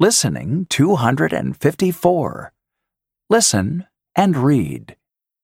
Listening 254. Listen and read.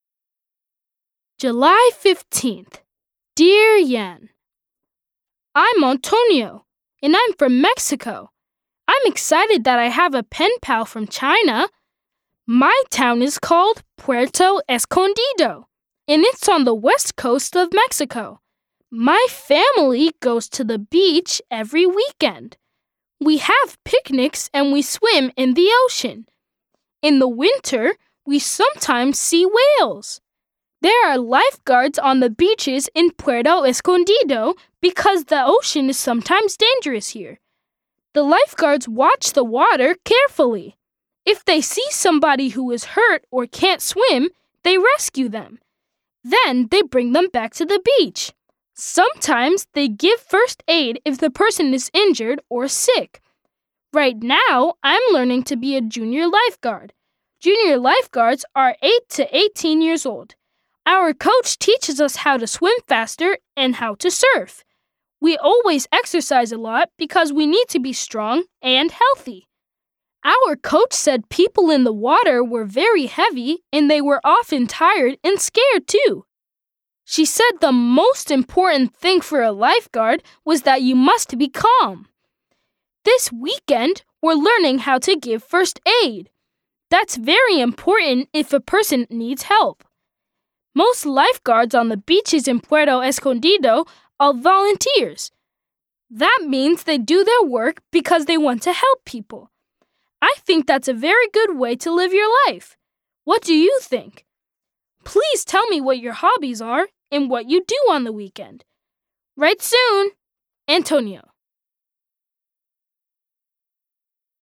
July 15th. Dear Yan, I'm Antonio, and I'm from Mexico. I'm excited that I have a pen pal from China. My town is called Puerto Escondido, and it's on the west coast of Mexico. My family goes to the beach every weekend. We have picnics and we swim in the ocean. In the winter, we sometimes see whales. There are lifeguards on the beaches in Puerto Escondido because the ocean is sometimes dangerous here. The lifeguards watch the water carefully. If they see somebody who is hurt or can't swim, they rescue them. Then they bring them back to the beach. Sometimes they give first aid if the person is injured or sick. Right now, I'm learning to be a junior lifeguard. Junior lifeguards are 8 to 18 years old. Our coach teaches us how to swim faster and how to surf. We always exercise a lot because we need to be strong and healthy. Our coach said people in the water were very heavy and they were often tired and scared too. She said the most important thing for a lifeguard was that you must be calm. This weekend, we're learning how to give first aid. That's very important if a person needs help. Most lifeguards on the beaches in Puerto Escondido are volunteers. That means they do their work because they want to help people. I think that's a very good way to live your life. What do you think? Please tell me what your hobbies are and what you do on the weekend. Write soon, Antonio.